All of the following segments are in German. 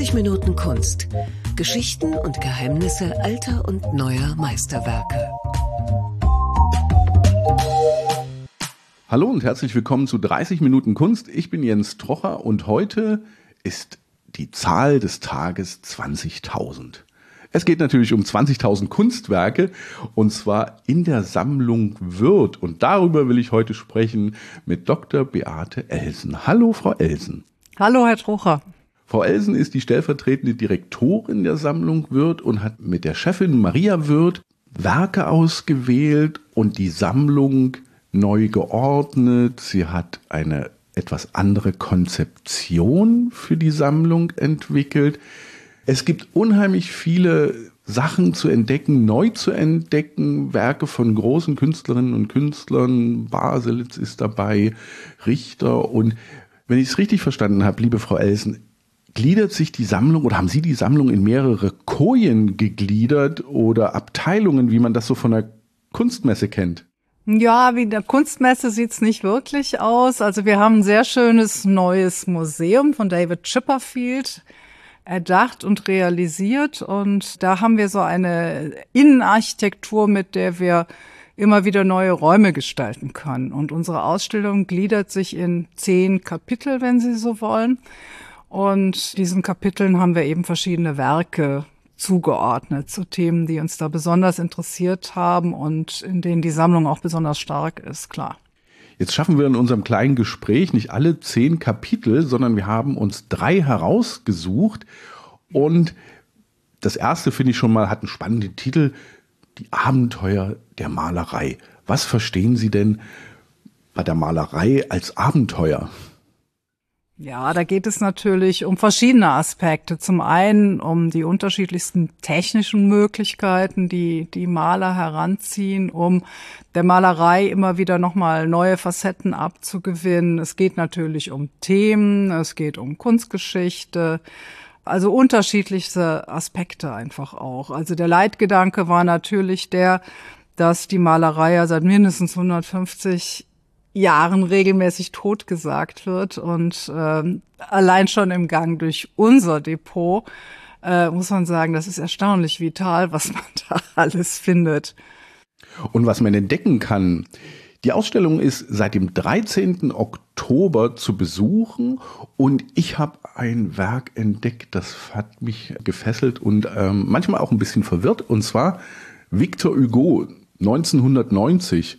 30 Minuten Kunst. Geschichten und Geheimnisse alter und neuer Meisterwerke. Hallo und herzlich willkommen zu 30 Minuten Kunst. Ich bin Jens Trocher und heute ist die Zahl des Tages 20.000. Es geht natürlich um 20.000 Kunstwerke und zwar in der Sammlung Würth. Und darüber will ich heute sprechen mit Dr. Beate Elsen. Hallo, Frau Elsen. Hallo, Herr Trocher. Frau Elsen ist die stellvertretende Direktorin der Sammlung Würth und hat mit der Chefin Maria Würth Werke ausgewählt und die Sammlung neu geordnet. Sie hat eine etwas andere Konzeption für die Sammlung entwickelt. Es gibt unheimlich viele Sachen zu entdecken, neu zu entdecken, Werke von großen Künstlerinnen und Künstlern. Baselitz ist dabei, Richter. Und wenn ich es richtig verstanden habe, liebe Frau Elsen, gliedert sich die Sammlung oder haben Sie die Sammlung in mehrere Kojen gegliedert oder Abteilungen, wie man das so von der Kunstmesse kennt? Ja, wie in der Kunstmesse sieht's nicht wirklich aus. Also wir haben ein sehr schönes neues Museum von David Chipperfield erdacht und realisiert. Und da haben wir so eine Innenarchitektur, mit der wir immer wieder neue Räume gestalten können. Und unsere Ausstellung gliedert sich in 10 Kapitel, wenn Sie so wollen. Und diesen Kapiteln haben wir eben verschiedene Werke zugeordnet zu Themen, die uns da besonders interessiert haben und in denen die Sammlung auch besonders stark ist, klar. Jetzt schaffen wir in unserem kleinen Gespräch nicht alle 10 Kapitel, sondern wir haben uns 3 herausgesucht. Und das erste, finde ich schon mal, hat einen spannenden Titel: Die Abenteuer der Malerei. Was verstehen Sie denn bei der Malerei als Abenteuer? Ja, da geht es natürlich um verschiedene Aspekte. Zum einen um die unterschiedlichsten technischen Möglichkeiten, die die Maler heranziehen, um der Malerei immer wieder nochmal neue Facetten abzugewinnen. Es geht natürlich um Themen, es geht um Kunstgeschichte, also unterschiedlichste Aspekte einfach auch. Also der Leitgedanke war natürlich der, dass die Malerei ja seit mindestens 150 Jahren regelmäßig totgesagt wird und allein schon im Gang durch unser Depot muss man sagen, das ist erstaunlich vital, was man da alles findet. Und was man entdecken kann: Die Ausstellung ist seit dem 13. Oktober zu besuchen und ich habe ein Werk entdeckt, das hat mich gefesselt und manchmal auch ein bisschen verwirrt, und zwar Victor Hugo 1990.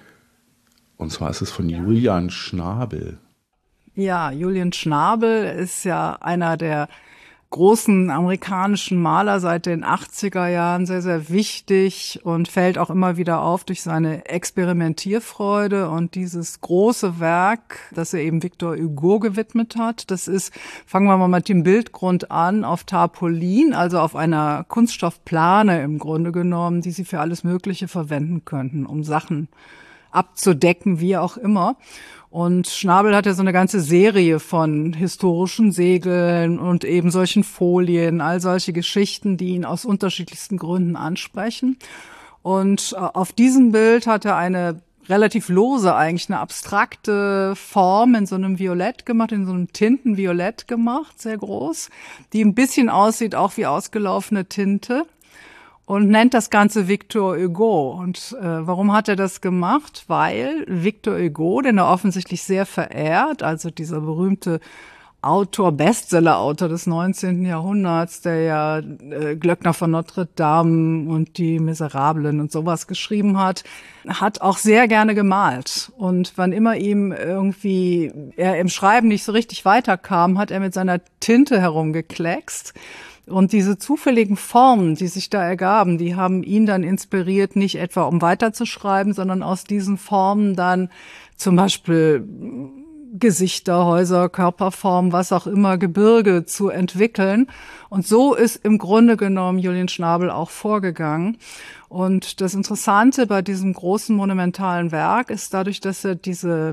Und zwar ist es von Julian Schnabel. Ja, Julian Schnabel ist ja einer der großen amerikanischen Maler seit den 80er Jahren, sehr, sehr wichtig und fällt auch immer wieder auf durch seine Experimentierfreude. Und dieses große Werk, das er eben Victor Hugo gewidmet hat, das ist, fangen wir mal mit dem Bildgrund an, auf Tarpaulin, also auf einer Kunststoffplane im Grunde genommen, die Sie für alles Mögliche verwenden könnten, um Sachen abzudecken, wie auch immer. Und Schnabel hat ja so eine ganze Serie von historischen Segeln und eben solchen Folien, all solche Geschichten, die ihn aus unterschiedlichsten Gründen ansprechen. Und auf diesem Bild hat er eine relativ lose, eigentlich eine abstrakte Form in so einem Violett gemacht, in so einem Tintenviolett gemacht, sehr groß, die ein bisschen aussieht auch wie ausgelaufene Tinte. Und nennt das Ganze Victor Hugo. Und warum hat er das gemacht? Weil Victor Hugo, den er offensichtlich sehr verehrt, also dieser berühmte Autor, Bestseller-Autor des 19. Jahrhunderts, der ja Glöckner von Notre Dame und die Miserablen und sowas geschrieben hat, hat auch sehr gerne gemalt. Und wann immer ihm irgendwie er im Schreiben nicht so richtig weiterkam, hat er mit seiner Tinte herumgekleckst. Und diese zufälligen Formen, die sich da ergaben, die haben ihn dann inspiriert, nicht etwa um weiterzuschreiben, sondern aus diesen Formen dann zum Beispiel Gesichter, Häuser, Körperformen, was auch immer, Gebirge zu entwickeln. Und so ist im Grunde genommen Julian Schnabel auch vorgegangen. Und das Interessante bei diesem großen monumentalen Werk ist dadurch, dass er diese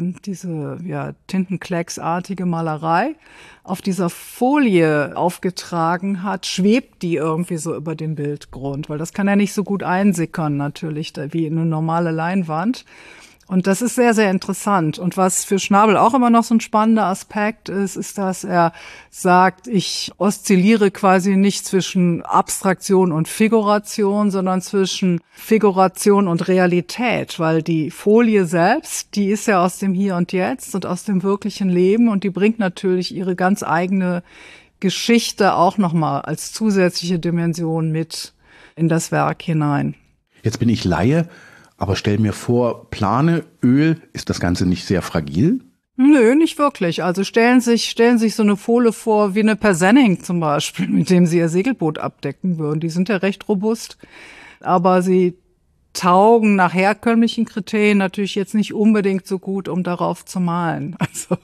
Tintenklecksartige Malerei auf dieser Folie aufgetragen hat, schwebt die irgendwie so über den Bildgrund, weil das kann ja nicht so gut einsickern natürlich wie eine normale Leinwand. Und das ist sehr, sehr interessant. Und was für Schnabel auch immer noch so ein spannender Aspekt ist, ist, dass er sagt, ich oszilliere quasi nicht zwischen Abstraktion und Figuration, sondern zwischen Figuration und Realität, weil die Folie selbst, die ist ja aus dem Hier und Jetzt und aus dem wirklichen Leben und die bringt natürlich ihre ganz eigene Geschichte auch nochmal als zusätzliche Dimension mit in das Werk hinein. Jetzt bin ich Laie, aber stell mir vor, Plane, Öl, ist das Ganze nicht sehr fragil? Nö, nicht wirklich. Also stellen sich so eine Folie vor wie eine Persenning zum Beispiel, mit dem sie ihr Segelboot abdecken würden. Die sind ja recht robust, aber sie taugen nach herkömmlichen Kriterien natürlich jetzt nicht unbedingt so gut, um darauf zu malen.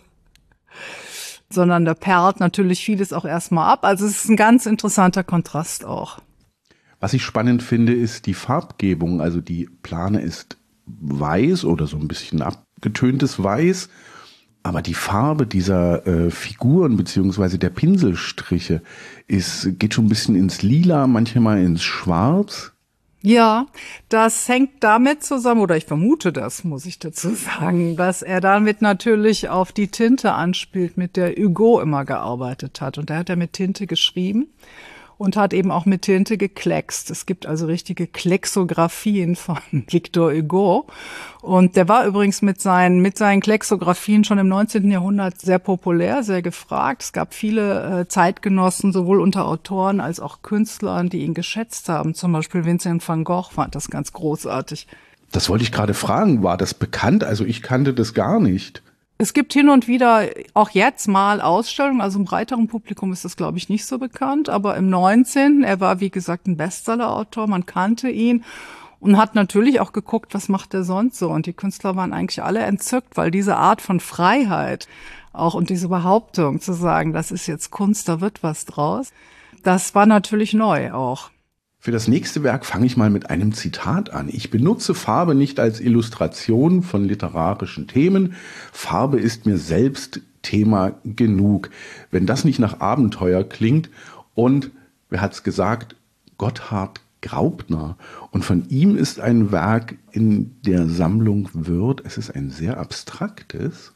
Sondern da perlt natürlich vieles auch erstmal ab. Also es ist ein ganz interessanter Kontrast auch. Was ich spannend finde, ist die Farbgebung. Also die Plane ist weiß oder so ein bisschen abgetöntes Weiß. Aber die Farbe dieser Figuren beziehungsweise der Pinselstriche geht schon ein bisschen ins Lila, manchmal ins Schwarz. Ja, das hängt damit zusammen, oder ich vermute das, muss ich dazu sagen, dass er damit natürlich auf die Tinte anspielt, mit der Hugo immer gearbeitet hat. Und da hat er mit Tinte geschrieben und hat eben auch mit Tinte gekleckst. Es gibt also richtige Klexographien von Victor Hugo. Und der war übrigens mit seinen Klexographien schon im 19. Jahrhundert sehr populär, sehr gefragt. Es gab viele Zeitgenossen, sowohl unter Autoren als auch Künstlern, die ihn geschätzt haben. Zum Beispiel Vincent van Gogh fand das ganz großartig. Das wollte ich gerade fragen. War das bekannt? Also ich kannte das gar nicht. Es gibt hin und wieder auch jetzt mal Ausstellungen, also im breiteren Publikum ist das, glaube ich, nicht so bekannt, aber im 19., er war, wie gesagt, ein Bestseller-Autor, man kannte ihn und hat natürlich auch geguckt, was macht er sonst so. Und die Künstler waren eigentlich alle entzückt, weil diese Art von Freiheit auch und diese Behauptung zu sagen, das ist jetzt Kunst, da wird was draus, das war natürlich neu auch. Für das nächste Werk fange ich mal mit einem Zitat an. Ich benutze Farbe nicht als Illustration von literarischen Themen. Farbe ist mir selbst Thema genug. Wenn das nicht nach Abenteuer klingt. Und, wer hat's gesagt, Gotthard Graupner. Und von ihm ist ein Werk in der Sammlung Würth. Es ist ein sehr abstraktes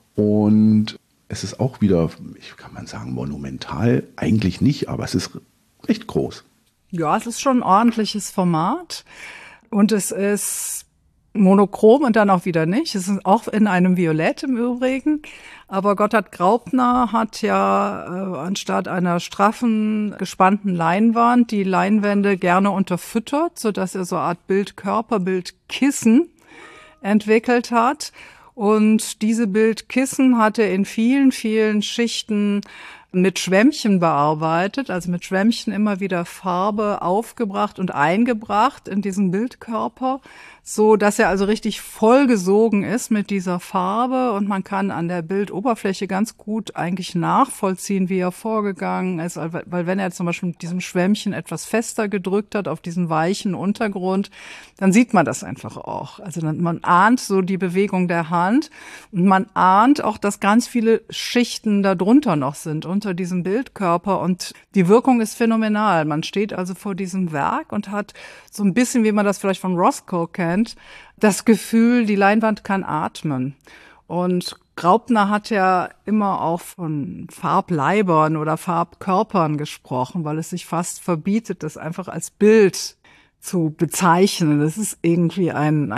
und es ist auch wieder, kann man sagen, monumental. Eigentlich nicht, aber es ist recht groß. Ja, es ist schon ein ordentliches Format und es ist monochrom und dann auch wieder nicht. Es ist auch in einem Violett im Übrigen. Aber Gotthard Graupner hat ja anstatt einer straffen, gespannten Leinwand die Leinwände gerne unterfüttert, sodass er so eine Art Bildkörper, Bildkissen entwickelt hat. Und diese Bildkissen hat er in vielen, vielen Schichten mit Schwämmchen bearbeitet, also mit Schwämmchen immer wieder Farbe aufgebracht und eingebracht in diesen Bildkörper, so dass er also richtig vollgesogen ist mit dieser Farbe und man kann an der Bildoberfläche ganz gut eigentlich nachvollziehen, wie er vorgegangen ist, weil wenn er zum Beispiel mit diesem Schwämmchen etwas fester gedrückt hat auf diesen weichen Untergrund, dann sieht man das einfach auch. Also man ahnt so die Bewegung der Hand und man ahnt auch, dass ganz viele Schichten darunter noch sind, unter diesem Bildkörper und die Wirkung ist phänomenal. Man steht also vor diesem Werk und hat so ein bisschen, wie man das vielleicht von Rothko kennt, das Gefühl, die Leinwand kann atmen. Und Graupner hat ja immer auch von Farbleibern oder Farbkörpern gesprochen, weil es sich fast verbietet, das einfach als Bild zu bezeichnen. Das ist irgendwie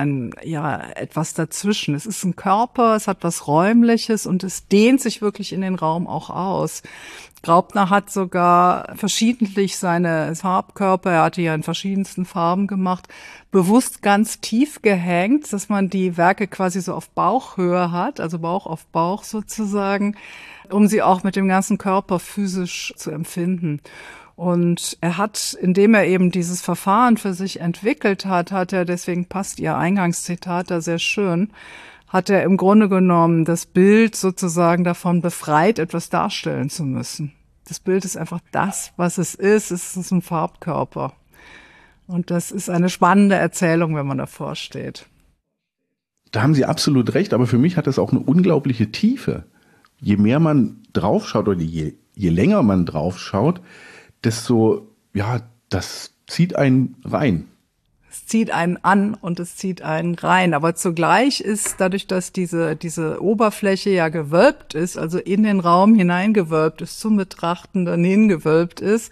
etwas dazwischen. Es ist ein Körper, es hat was Räumliches und es dehnt sich wirklich in den Raum auch aus. Graupner hat sogar verschiedentlich seine Farbkörper, er hatte ja in verschiedensten Farben gemacht, bewusst ganz tief gehängt, dass man die Werke quasi so auf Bauchhöhe hat, also Bauch auf Bauch sozusagen, um sie auch mit dem ganzen Körper physisch zu empfinden. Und er hat, indem er eben dieses Verfahren für sich entwickelt hat, deswegen passt Ihr Eingangszitat da sehr schön, hat er im Grunde genommen das Bild sozusagen davon befreit, etwas darstellen zu müssen. Das Bild ist einfach das, was es ist. Es ist ein Farbkörper. Und das ist eine spannende Erzählung, wenn man davor steht. Da haben Sie absolut recht, aber für mich hat das auch eine unglaubliche Tiefe. Je mehr man draufschaut oder je länger man draufschaut, desto, das zieht einen rein. Es zieht einen an und es zieht einen rein. Aber zugleich ist dadurch, dass diese Oberfläche ja gewölbt ist, also in den Raum hineingewölbt ist, zum Betrachtenden hingewölbt ist,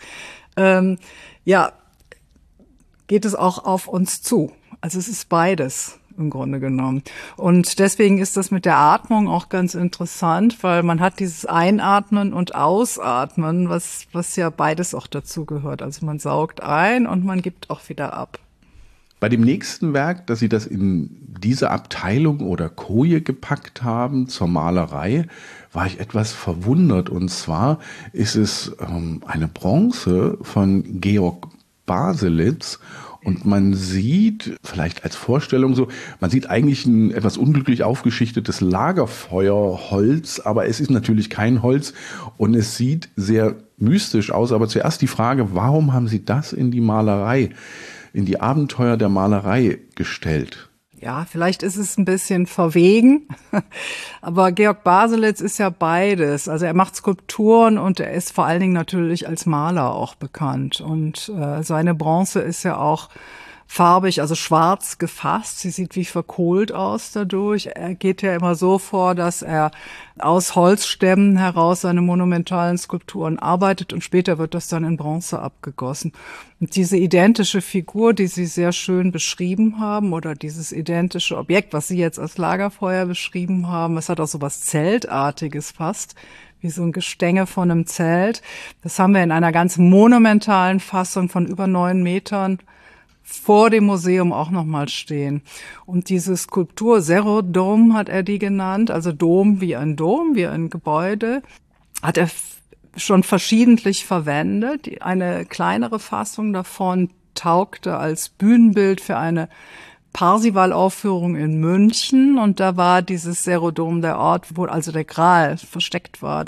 geht es auch auf uns zu. Also es ist beides im Grunde genommen. Und deswegen ist das mit der Atmung auch ganz interessant, weil man hat dieses Einatmen und Ausatmen, was ja beides auch dazu gehört. Also man saugt ein und man gibt auch wieder ab. Bei dem nächsten Werk, dass Sie das in diese Abteilung oder Koje gepackt haben zur Malerei, war ich etwas verwundert. Und zwar ist es eine Bronze von Georg Baselitz. Und man sieht, vielleicht als Vorstellung so, man sieht eigentlich ein etwas unglücklich aufgeschichtetes Lagerfeuerholz, aber es ist natürlich kein Holz und es sieht sehr mystisch aus. Aber zuerst die Frage, warum haben Sie das in die Malerei, in die Abenteuer der Malerei gestellt? Ja, vielleicht ist es ein bisschen verwegen, aber Georg Baselitz ist ja beides. Also er macht Skulpturen und er ist vor allen Dingen natürlich als Maler auch bekannt. Und seine Bronze ist ja auch farbig, also schwarz gefasst. Sie sieht wie verkohlt aus dadurch. Er geht ja immer so vor, dass er aus Holzstämmen heraus seine monumentalen Skulpturen arbeitet und später wird das dann in Bronze abgegossen. Und diese identische Figur, die Sie sehr schön beschrieben haben, oder dieses identische Objekt, was Sie jetzt als Lagerfeuer beschrieben haben, es hat auch so was Zeltartiges fast, wie so ein Gestänge von einem Zelt. Das haben wir in einer ganz monumentalen Fassung von über 9 Metern vor dem Museum auch nochmal stehen. Und diese Skulptur, Zero Dome hat er die genannt, also Dom, wie ein Gebäude, hat er schon verschiedentlich verwendet. Eine kleinere Fassung davon taugte als Bühnenbild für eine Parsival-Aufführung in München und da war dieses Zero Dome der Ort, wo also der Gral versteckt war,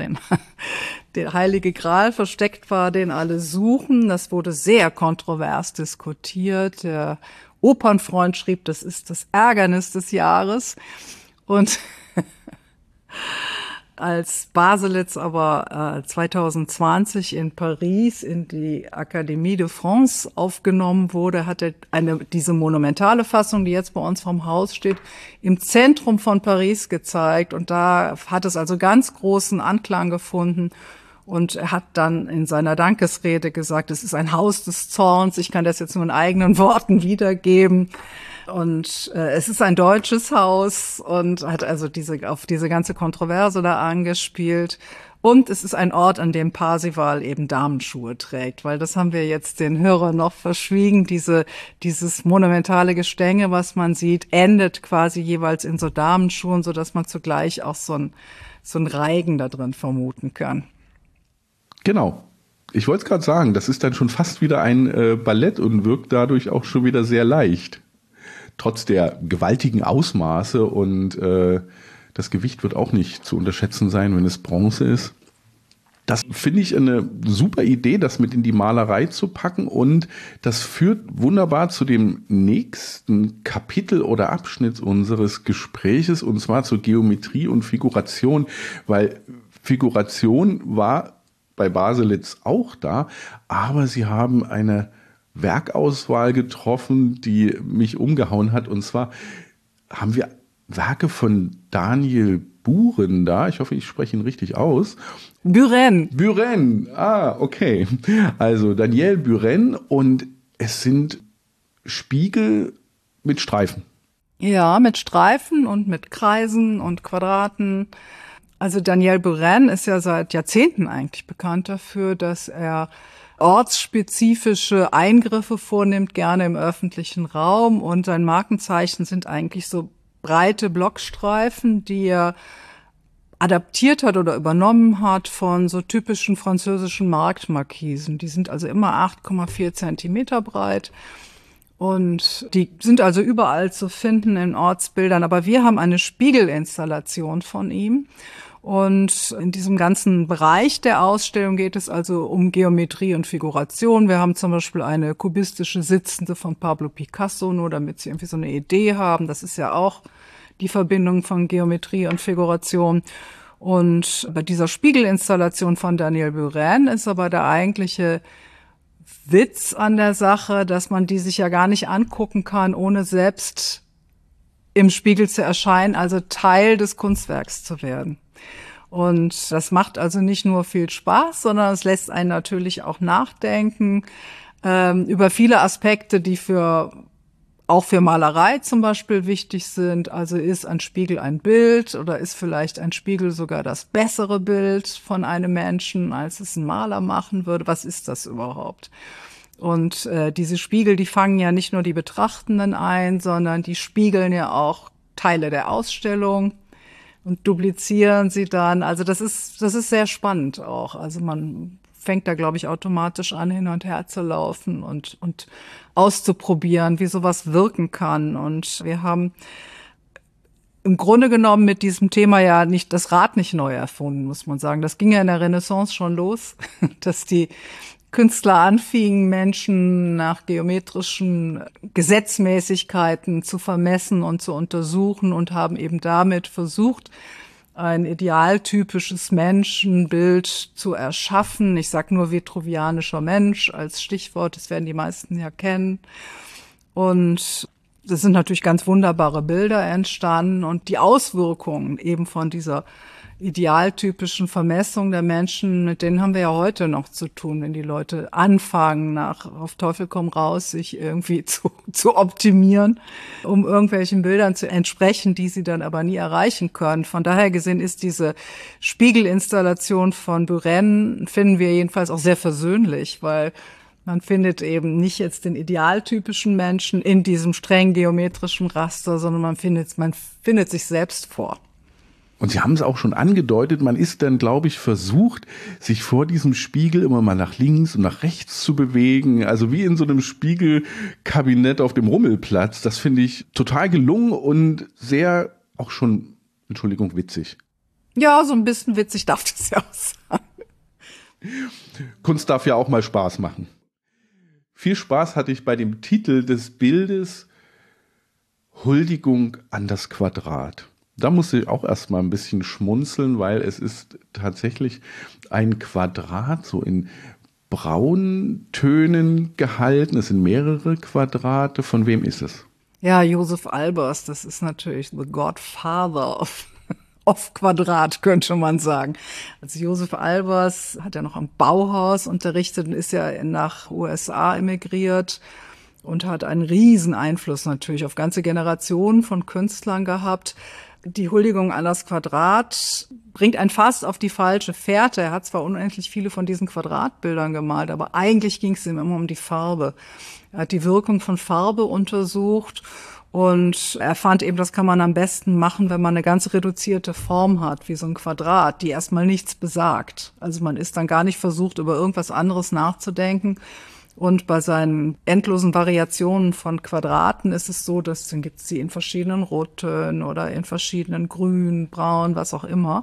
der heilige Gral versteckt war, den alle suchen. Das wurde sehr kontrovers diskutiert. Der Opernfreund schrieb, das ist das Ärgernis des Jahres. Und als Baselitz aber 2020 in Paris in die Académie de France aufgenommen wurde, hat er diese monumentale Fassung, die jetzt bei uns vom Haus steht, im Zentrum von Paris gezeigt. Und da hat es also ganz großen Anklang gefunden. Und er hat dann in seiner Dankesrede gesagt, es ist ein Haus des Zorns. Ich kann das jetzt nur in eigenen Worten wiedergeben. Und es ist ein deutsches Haus und hat also auf diese ganze Kontroverse da angespielt. Und es ist ein Ort, an dem Parsival eben Damenschuhe trägt, weil das haben wir jetzt den Hörern noch verschwiegen. Dieses monumentale Gestänge, was man sieht, endet quasi jeweils in so Damenschuhen, so dass man zugleich auch so ein Reigen da drin vermuten kann. Genau. Ich wollte es gerade sagen, das ist dann schon fast wieder ein Ballett und wirkt dadurch auch schon wieder sehr leicht. Trotz der gewaltigen Ausmaße und das Gewicht wird auch nicht zu unterschätzen sein, wenn es Bronze ist. Das finde ich eine super Idee, das mit in die Malerei zu packen und das führt wunderbar zu dem nächsten Kapitel oder Abschnitt unseres Gespräches und zwar zur Geometrie und Figuration, weil Figuration war bei Baselitz auch da, aber sie haben eine Werkauswahl getroffen, die mich umgehauen hat. Und zwar haben wir Werke von Daniel Buren da. Ich hoffe, ich spreche ihn richtig aus. Buren. Okay. Also Daniel Buren und es sind Spiegel mit Streifen. Ja, mit Streifen und mit Kreisen und Quadraten. Also Daniel Buren ist ja seit Jahrzehnten eigentlich bekannt dafür, dass er ortsspezifische Eingriffe vornimmt, gerne im öffentlichen Raum. Und sein Markenzeichen sind eigentlich so breite Blockstreifen, die er adaptiert hat oder übernommen hat von so typischen französischen Marktmarkisen. Die sind also immer 8,4 Zentimeter breit. Und die sind also überall zu finden in Ortsbildern. Aber wir haben eine Spiegelinstallation von ihm. Und in diesem ganzen Bereich der Ausstellung geht es also um Geometrie und Figuration. Wir haben zum Beispiel eine kubistische Sitzende von Pablo Picasso, nur damit Sie irgendwie so eine Idee haben. Das ist ja auch die Verbindung von Geometrie und Figuration. Und bei dieser Spiegelinstallation von Daniel Buren ist aber der eigentliche Witz an der Sache, dass man die sich ja gar nicht angucken kann, ohne selbst im Spiegel zu erscheinen, also Teil des Kunstwerks zu werden. Und das macht also nicht nur viel Spaß, sondern es lässt einen natürlich auch nachdenken über viele Aspekte, die auch für Malerei zum Beispiel wichtig sind. Also ist ein Spiegel ein Bild oder ist vielleicht ein Spiegel sogar das bessere Bild von einem Menschen, als es ein Maler machen würde? Was ist das überhaupt? Und diese Spiegel, die fangen ja nicht nur die Betrachtenden ein, sondern die spiegeln ja auch Teile der Ausstellung und duplizieren sie dann. Also das ist sehr spannend auch. Also man fängt da, glaube ich, automatisch an, hin und her zu laufen und auszuprobieren, wie sowas wirken kann. Und wir haben im Grunde genommen mit diesem Thema ja nicht das Rad nicht neu erfunden, muss man sagen. Das ging ja in der Renaissance schon los, dass die Künstler anfingen, Menschen nach geometrischen Gesetzmäßigkeiten zu vermessen und zu untersuchen und haben eben damit versucht, ein idealtypisches Menschenbild zu erschaffen. Ich sage nur vitruvianischer Mensch als Stichwort, das werden die meisten ja kennen. Und das sind natürlich ganz wunderbare Bilder entstanden und die Auswirkungen eben von dieser idealtypischen Vermessung der Menschen, mit denen haben wir ja heute noch zu tun, wenn die Leute anfangen, auf Teufel komm raus, sich irgendwie zu optimieren, um irgendwelchen Bildern zu entsprechen, die sie dann aber nie erreichen können. Von daher gesehen ist diese Spiegelinstallation von Buren, finden wir jedenfalls auch sehr versöhnlich, weil man findet eben nicht jetzt den idealtypischen Menschen in diesem streng geometrischen Raster, sondern man findet sich selbst vor. Und Sie haben es auch schon angedeutet, man ist dann, glaube ich, versucht, sich vor diesem Spiegel immer mal nach links und nach rechts zu bewegen. Also wie in so einem Spiegelkabinett auf dem Rummelplatz. Das finde ich total gelungen und sehr auch schon, Entschuldigung, witzig. Ja, so ein bisschen witzig darf das ja auch sein. Kunst darf ja auch mal Spaß machen. Viel Spaß hatte ich bei dem Titel des Bildes Huldigung an das Quadrat. Da musste ich auch erstmal ein bisschen schmunzeln, weil es ist tatsächlich ein Quadrat, so in Brauntönen gehalten. Es sind mehrere Quadrate. Von wem ist es? Ja, Josef Albers, das ist natürlich the Godfather of Quadrat, könnte man sagen. Also Josef Albers hat ja noch am Bauhaus unterrichtet und ist ja nach USA emigriert und hat einen riesen Einfluss natürlich auf ganze Generationen von Künstlern gehabt. Die Huldigung an das Quadrat bringt einen fast auf die falsche Fährte. Er hat zwar unendlich viele von diesen Quadratbildern gemalt, aber eigentlich ging es ihm immer um die Farbe. Er hat die Wirkung von Farbe untersucht und er fand eben, das kann man am besten machen, wenn man eine ganz reduzierte Form hat, wie so ein Quadrat, die erstmal nichts besagt. Also man ist dann gar nicht versucht, über irgendwas anderes nachzudenken. Und bei seinen endlosen Variationen von Quadraten ist es so, dass dann gibt es die in verschiedenen Rottönen oder in verschiedenen Grün, Braun, was auch immer.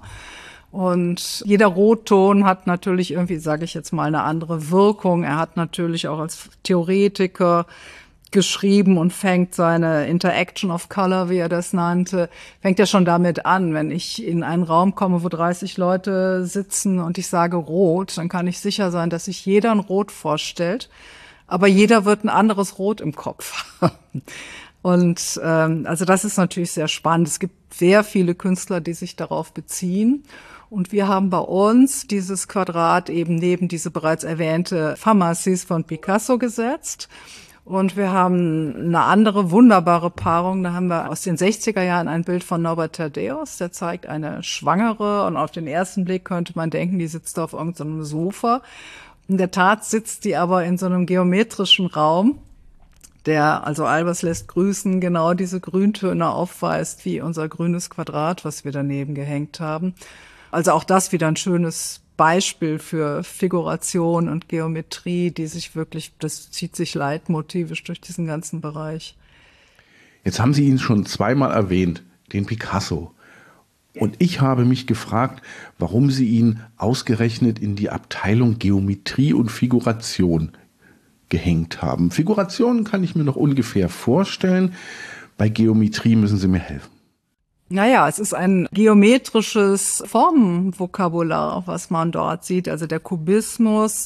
Und jeder Rotton hat natürlich irgendwie, sage ich jetzt mal, eine andere Wirkung. Er hat natürlich auch als Theoretiker geschrieben und fängt seine Interaction of Color, wie er das nannte, fängt ja schon damit an. Wenn ich in einen Raum komme, wo 30 Leute sitzen und ich sage Rot, dann kann ich sicher sein, dass sich jeder ein Rot vorstellt, aber jeder wird ein anderes Rot im Kopf haben. Und also das ist natürlich sehr spannend. Es gibt sehr viele Künstler, die sich darauf beziehen. Und wir haben bei uns dieses Quadrat eben neben diese bereits erwähnte Pharmacies von Picasso gesetzt. Und wir haben eine andere wunderbare Paarung. Da haben wir aus den 60er Jahren ein Bild von Norbert Thaddeus. Der zeigt eine Schwangere und auf den ersten Blick könnte man denken, die sitzt auf irgendeinem Sofa. In der Tat sitzt die aber in so einem geometrischen Raum, der, also Albers lässt grüßen, genau diese Grüntöne aufweist wie unser grünes Quadrat, was wir daneben gehängt haben. Also auch das wieder ein schönes Beispiel für Figuration und Geometrie, die sich wirklich, das zieht sich leitmotivisch durch diesen ganzen Bereich. Jetzt haben Sie ihn schon zweimal erwähnt, den Picasso. Und ich habe mich gefragt, warum Sie ihn ausgerechnet in die Abteilung Geometrie und Figuration gehängt haben. Figuration kann ich mir noch ungefähr vorstellen. Bei Geometrie müssen Sie mir helfen. Naja, es ist ein geometrisches Formenvokabular, was man dort sieht. Also der Kubismus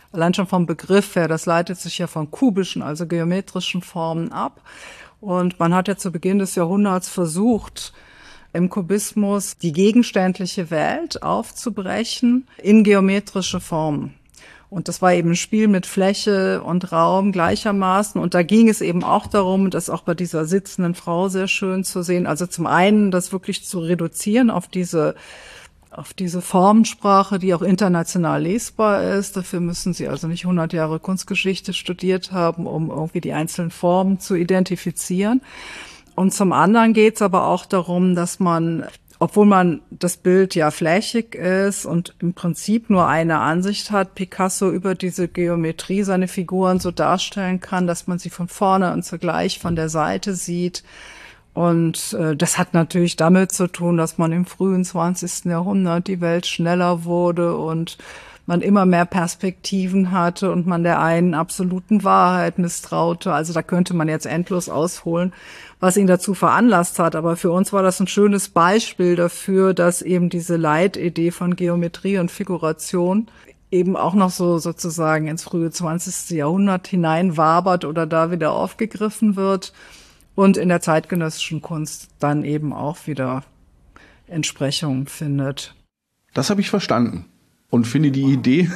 Allein schon vom Begriff her, das leitet sich ja von kubischen, also geometrischen Formen ab. Und man hat ja zu Beginn des Jahrhunderts versucht, im Kubismus die gegenständliche Welt aufzubrechen in geometrische Formen. Und das war eben ein Spiel mit Fläche und Raum gleichermaßen. Und da ging es eben auch darum, das auch bei dieser sitzenden Frau sehr schön zu sehen. Also zum einen, das wirklich zu reduzieren auf diese Formensprache, die auch international lesbar ist. Dafür müssen Sie also nicht 100 Jahre Kunstgeschichte studiert haben, um irgendwie die einzelnen Formen zu identifizieren. Und zum anderen geht es aber auch darum, dass man, obwohl man das Bild ja flächig ist und im Prinzip nur eine Ansicht hat, Picasso über diese Geometrie seine Figuren so darstellen kann, dass man sie von vorne und zugleich von der Seite sieht. Und das hat natürlich damit zu tun, dass man im frühen 20. Jahrhundert die Welt schneller wurde und man immer mehr Perspektiven hatte und man der einen absoluten Wahrheit misstraute. Also da könnte man jetzt endlos ausholen, was ihn dazu veranlasst hat. Aber für uns war das ein schönes Beispiel dafür, dass eben diese Leitidee von Geometrie und Figuration eben auch noch so sozusagen ins frühe 20. Jahrhundert hineinwabert oder da wieder aufgegriffen wird und in der zeitgenössischen Kunst dann eben auch wieder Entsprechungen findet. Das habe ich verstanden. Und finde die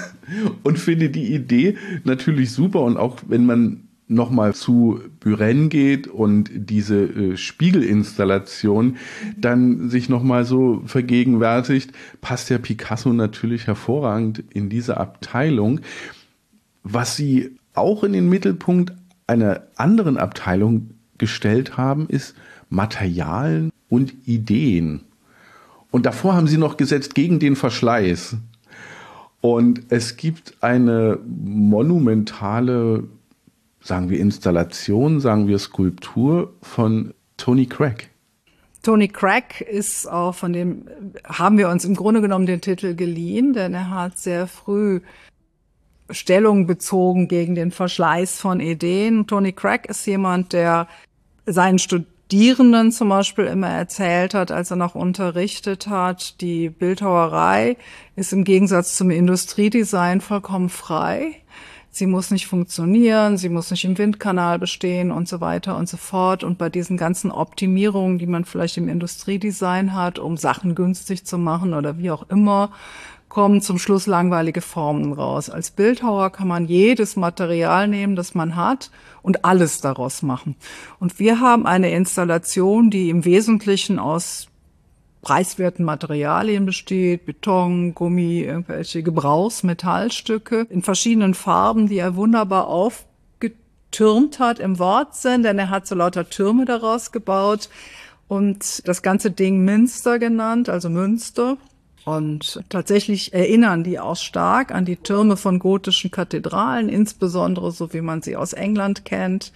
Idee natürlich super. Und auch wenn man nochmal zu Buren geht und diese Spiegelinstallation dann sich nochmal so vergegenwärtigt, passt der Picasso natürlich hervorragend in diese Abteilung. Was sie auch in den Mittelpunkt einer anderen Abteilung gestellt haben, ist Materialien und Ideen. Und davor haben sie noch gesetzt gegen den Verschleiß. Und es gibt eine monumentale, sagen wir Installation, sagen wir Skulptur von Tony Craig. Tony Craig ist auch, von dem haben wir uns im Grunde genommen den Titel geliehen, denn er hat sehr früh Stellung bezogen gegen den Verschleiß von Ideen. Tony Craig ist jemand, der seinen Studierenden zum Beispiel immer erzählt hat, als er noch unterrichtet hat, die Bildhauerei ist im Gegensatz zum Industriedesign vollkommen frei. Sie muss nicht funktionieren, sie muss nicht im Windkanal bestehen und so weiter und so fort. Und bei diesen ganzen Optimierungen, die man vielleicht im Industriedesign hat, um Sachen günstig zu machen oder wie auch immer, kommen zum Schluss langweilige Formen raus. Als Bildhauer kann man jedes Material nehmen, das man hat, und alles daraus machen. Und wir haben eine Installation, die im Wesentlichen aus preiswerten Materialien besteht, Beton, Gummi, irgendwelche Gebrauchsmetallstücke in verschiedenen Farben, die er wunderbar aufgetürmt hat im Wortsinn, denn er hat so lauter Türme daraus gebaut und das ganze Ding Münster genannt, also Münster. Und tatsächlich erinnern die auch stark an die Türme von gotischen Kathedralen, insbesondere so wie man sie aus England kennt.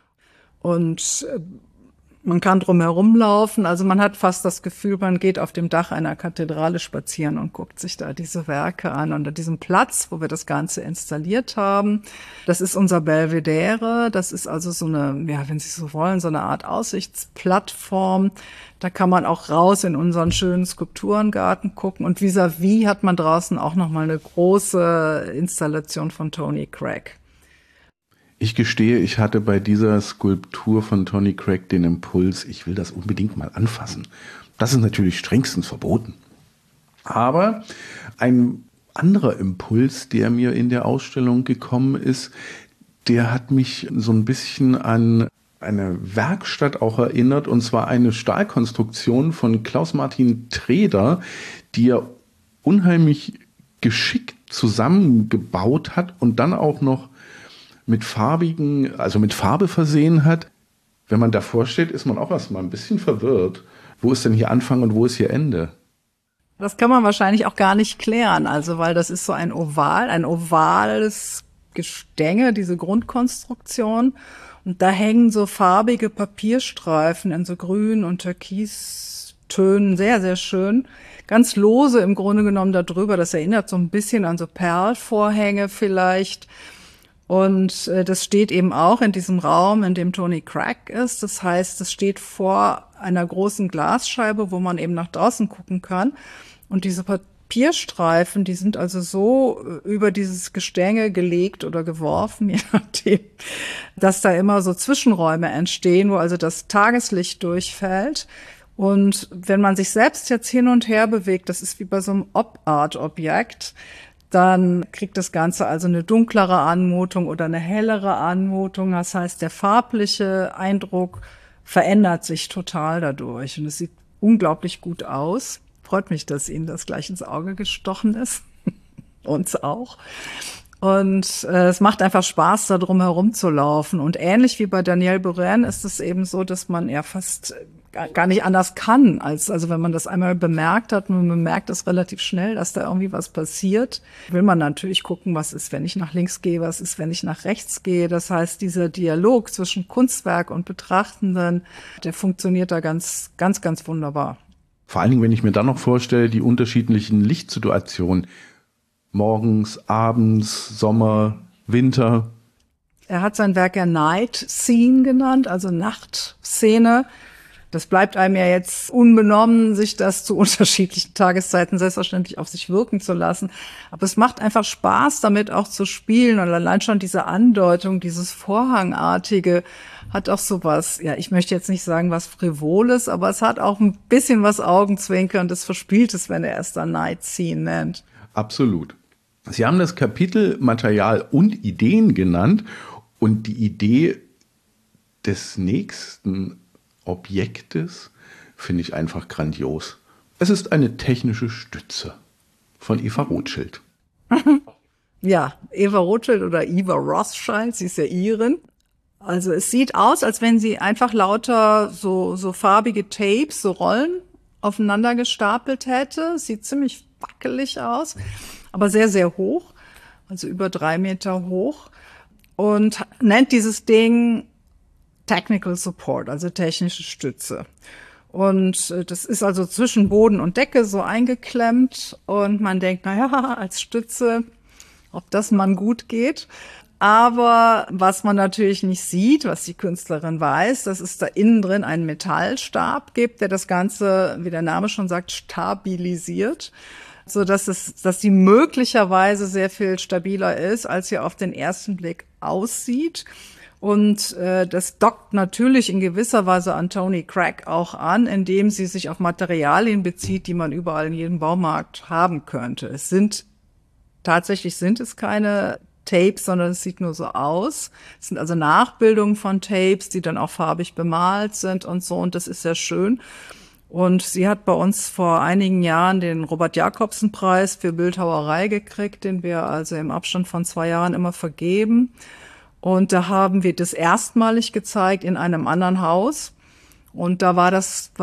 Und man kann drum herumlaufen, also man hat fast das Gefühl, man geht auf dem Dach einer Kathedrale spazieren und guckt sich da diese Werke an. Und an diesem Platz, wo wir das Ganze installiert haben, das ist unser Belvedere, das ist also so eine, ja, wenn Sie so wollen, so eine Art Aussichtsplattform. Da kann man auch raus in unseren schönen Skulpturengarten gucken. Und vis-à-vis hat man draußen auch nochmal eine große Installation von Tony Craig. Ich gestehe, ich hatte bei dieser Skulptur von Tony Craig den Impuls, ich will das unbedingt mal anfassen. Das ist natürlich strengstens verboten. Aber ein anderer Impuls, der mir in der Ausstellung gekommen ist, der hat mich so ein bisschen an eine Werkstatt auch erinnert, und zwar eine Stahlkonstruktion von Klaus-Martin Treder, die er unheimlich geschickt zusammengebaut hat und dann auch noch mit Farbe versehen hat. Wenn man davor steht, ist man auch erstmal ein bisschen verwirrt. Wo ist denn hier Anfang und wo ist hier Ende? Das kann man wahrscheinlich auch gar nicht klären, also weil das ist so ein ovales Gestänge, diese Grundkonstruktion. Und da hängen so farbige Papierstreifen in so Grün- und Türkistönen, sehr, sehr schön. Ganz lose im Grunde genommen darüber. Das erinnert so ein bisschen an so Perlvorhänge vielleicht. Und das steht eben auch in diesem Raum, in dem Tony Craig ist. Das heißt, es steht vor einer großen Glasscheibe, wo man eben nach draußen gucken kann. Und diese Papierstreifen, die sind also so über dieses Gestänge gelegt oder geworfen, je nachdem, dass da immer so Zwischenräume entstehen, wo also das Tageslicht durchfällt. Und wenn man sich selbst jetzt hin und her bewegt, das ist wie bei so einem Op-Art-Objekt, dann kriegt das Ganze also eine dunklere Anmutung oder eine hellere Anmutung. Das heißt, der farbliche Eindruck verändert sich total dadurch. Und es sieht unglaublich gut aus. Freut mich, dass Ihnen das gleich ins Auge gestochen ist. Uns auch. Und es macht einfach Spaß, da drum herum zu laufen. Und ähnlich wie bei Daniel Buren ist es eben so, dass man ja fast gar nicht anders kann, also wenn man das einmal bemerkt hat, man bemerkt es relativ schnell, dass da irgendwie was passiert, will man natürlich gucken, was ist, wenn ich nach links gehe, was ist, wenn ich nach rechts gehe. Das heißt, dieser Dialog zwischen Kunstwerk und Betrachtenden, der funktioniert da ganz, ganz, ganz wunderbar. Vor allen Dingen, wenn ich mir dann noch vorstelle, die unterschiedlichen Lichtsituationen, morgens, abends, Sommer, Winter. Er hat sein Werk ja Night Scene genannt, also Nachtszene. Das bleibt einem ja jetzt unbenommen, sich das zu unterschiedlichen Tageszeiten selbstverständlich auf sich wirken zu lassen. Aber es macht einfach Spaß, damit auch zu spielen. Und allein schon diese Andeutung, dieses Vorhangartige hat auch sowas, ja, ich möchte jetzt nicht sagen, was Frivoles, aber es hat auch ein bisschen was Augenzwinkerndes, Verspieltes, wenn er es dann Night Scene nennt. Absolut. Sie haben das Kapitel Material und Ideen genannt und die Idee des nächsten Objektes finde ich einfach grandios. Es ist eine technische Stütze von Eva Rothschild. Ja, Eva Rothschild oder Eva Rothschild, sie ist ja Irin. Also es sieht aus, als wenn sie einfach lauter so farbige Tapes, so Rollen aufeinander gestapelt hätte. Sieht ziemlich wackelig aus, aber sehr, sehr hoch, also über 3 Meter hoch. Und nennt dieses Ding Technical Support, also technische Stütze. Und das ist also zwischen Boden und Decke so eingeklemmt. Und man denkt, naja, als Stütze, ob das mal gut geht. Aber was man natürlich nicht sieht, was die Künstlerin weiß, dass es da innen drin einen Metallstab gibt, der das Ganze, wie der Name schon sagt, stabilisiert, so dass die möglicherweise sehr viel stabiler ist, als sie auf den ersten Blick aussieht. Und das dockt natürlich in gewisser Weise an Tony Craig auch an, indem sie sich auf Materialien bezieht, die man überall in jedem Baumarkt haben könnte. Tatsächlich sind es keine Tapes, sondern es sieht nur so aus. Es sind also Nachbildungen von Tapes, die dann auch farbig bemalt sind und so. Und das ist sehr schön. Und sie hat bei uns vor einigen Jahren den Robert-Jacobsen-Preis für Bildhauerei gekriegt, den wir also im Abstand von 2 Jahren immer vergeben. Und da haben wir das erstmalig gezeigt in einem anderen Haus. Und da war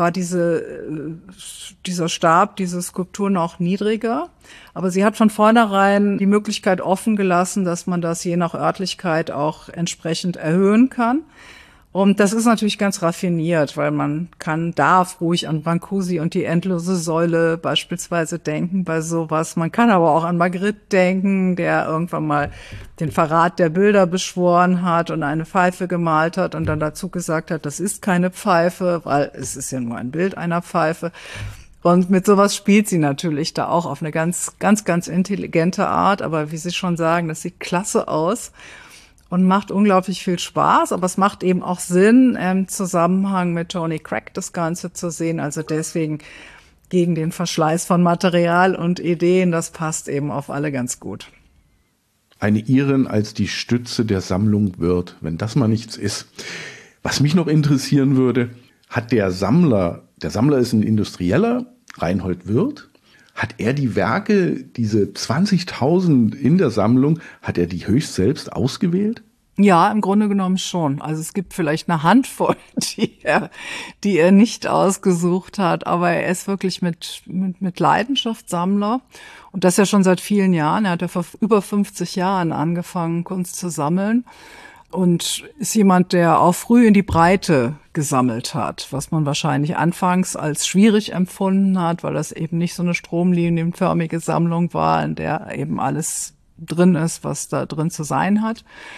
dieser Stab, diese Skulptur noch niedriger. Aber sie hat von vornherein die Möglichkeit offen gelassen, dass man das je nach Örtlichkeit auch entsprechend erhöhen kann. Und das ist natürlich ganz raffiniert, weil man darf ruhig an Brancusi und die endlose Säule beispielsweise denken bei sowas. Man kann aber auch an Magritte denken, der irgendwann mal den Verrat der Bilder beschworen hat und eine Pfeife gemalt hat und dann dazu gesagt hat, das ist keine Pfeife, weil es ist ja nur ein Bild einer Pfeife. Und mit sowas spielt sie natürlich da auch auf eine ganz, ganz, ganz intelligente Art. Aber wie Sie schon sagen, das sieht klasse aus. Und macht unglaublich viel Spaß, aber es macht eben auch Sinn, im Zusammenhang mit Tony Craig das Ganze zu sehen. Also deswegen gegen den Verschleiß von Material und Ideen, das passt eben auf alle ganz gut. Eine Irin als die Stütze der Sammlung wird, wenn das mal nichts ist. Was mich noch interessieren würde, hat der Sammler ist ein Industrieller, Reinhold Wirth, hat er die Werke, diese 20.000 in der Sammlung, hat er die höchst selbst ausgewählt? Ja, im Grunde genommen schon. Also es gibt vielleicht eine Handvoll, die er nicht ausgesucht hat, aber er ist wirklich mit Leidenschaft Sammler. Und das ja schon seit vielen Jahren. Er hat ja vor über 50 Jahren angefangen, Kunst zu sammeln. Und ist jemand, der auch früh in die Breite gesammelt hat, was man wahrscheinlich anfangs als schwierig empfunden hat, weil das eben nicht so eine stromlinienförmige Sammlung war, in der eben alles drin ist, was da drin zu sein hat.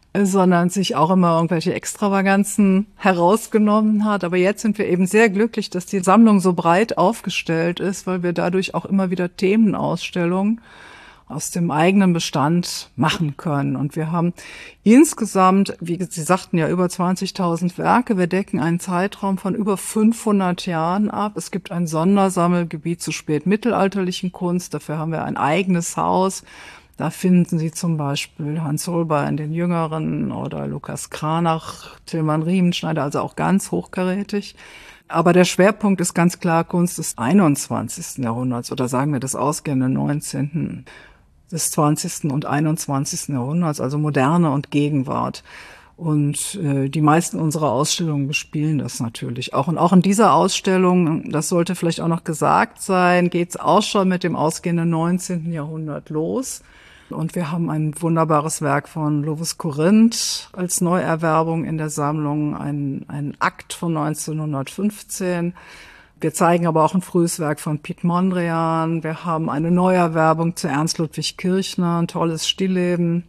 sondern sich auch immer irgendwelche Extravaganzen herausgenommen hat. Aber jetzt sind wir eben sehr glücklich, dass die Sammlung so breit aufgestellt ist, weil wir dadurch auch immer wieder Themenausstellungen aus dem eigenen Bestand machen können. Und wir haben insgesamt, wie Sie sagten, ja über 20.000 Werke. Wir decken einen Zeitraum von über 500 Jahren ab. Es gibt ein Sondersammelgebiet zu spätmittelalterlichen Kunst. Dafür haben wir ein eigenes Haus. Da finden Sie zum Beispiel Hans Holbein, den Jüngeren, oder Lukas Cranach, Tilman Riemenschneider, also auch ganz hochkarätig. Aber der Schwerpunkt ist ganz klar Kunst des 21. Jahrhunderts oder sagen wir des ausgehenden 19., des 20. und 21. Jahrhunderts, also Moderne und Gegenwart. Und die meisten unserer Ausstellungen bespielen das natürlich auch. Und auch in dieser Ausstellung, das sollte vielleicht auch noch gesagt sein, geht es auch schon mit dem ausgehenden 19. Jahrhundert los. Und wir haben ein wunderbares Werk von Lovis Corinth als Neuerwerbung in der Sammlung, ein Akt von 1915. Wir zeigen aber auch ein frühes Werk von Piet Mondrian. Wir haben eine Neuerwerbung zu Ernst Ludwig Kirchner, ein tolles Stillleben.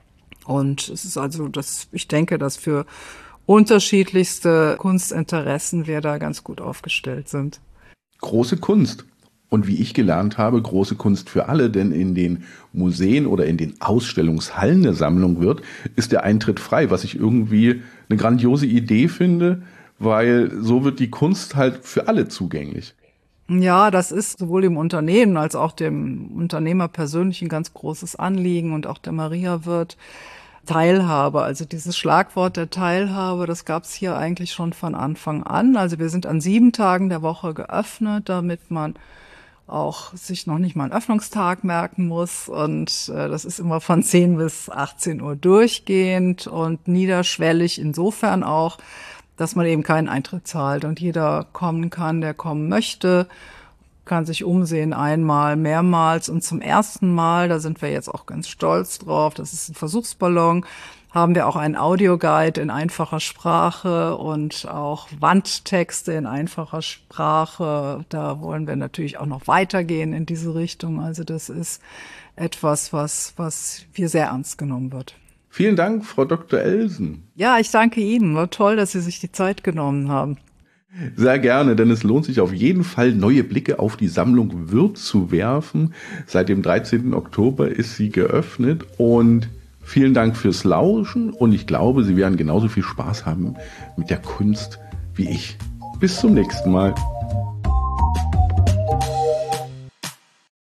Und es ist also, ich denke, dass für unterschiedlichste Kunstinteressen wir da ganz gut aufgestellt sind. Große Kunst. Und wie ich gelernt habe, große Kunst für alle, denn in den Museen oder in den Ausstellungshallen der Sammlung ist der Eintritt frei, was ich irgendwie eine grandiose Idee finde, weil so wird die Kunst halt für alle zugänglich. Ja, das ist sowohl dem Unternehmen als auch dem Unternehmer persönlich ein ganz großes Anliegen und auch der Maria Wirth. Teilhabe, also dieses Schlagwort der Teilhabe, das gab es hier eigentlich schon von Anfang an. Also wir sind an 7 Tagen der Woche geöffnet, damit man auch sich noch nicht mal einen Öffnungstag merken muss. Und das ist immer von 10 bis 18 Uhr durchgehend und niederschwellig insofern auch, dass man eben keinen Eintritt zahlt und jeder kommen kann, der kommen möchte, kann sich umsehen einmal, mehrmals. Und zum ersten Mal, da sind wir jetzt auch ganz stolz drauf, das ist ein Versuchsballon, haben wir auch einen Audioguide in einfacher Sprache und auch Wandtexte in einfacher Sprache. Da wollen wir natürlich auch noch weitergehen in diese Richtung. Also das ist etwas, was hier sehr ernst genommen wird. Vielen Dank, Frau Dr. Elsen. Ja, ich danke Ihnen. War toll, dass Sie sich die Zeit genommen haben. Sehr gerne, denn es lohnt sich auf jeden Fall, neue Blicke auf die Sammlung Wirth zu werfen. Seit dem 13. Oktober ist sie geöffnet und vielen Dank fürs Lauschen und ich glaube, Sie werden genauso viel Spaß haben mit der Kunst wie ich. Bis zum nächsten Mal.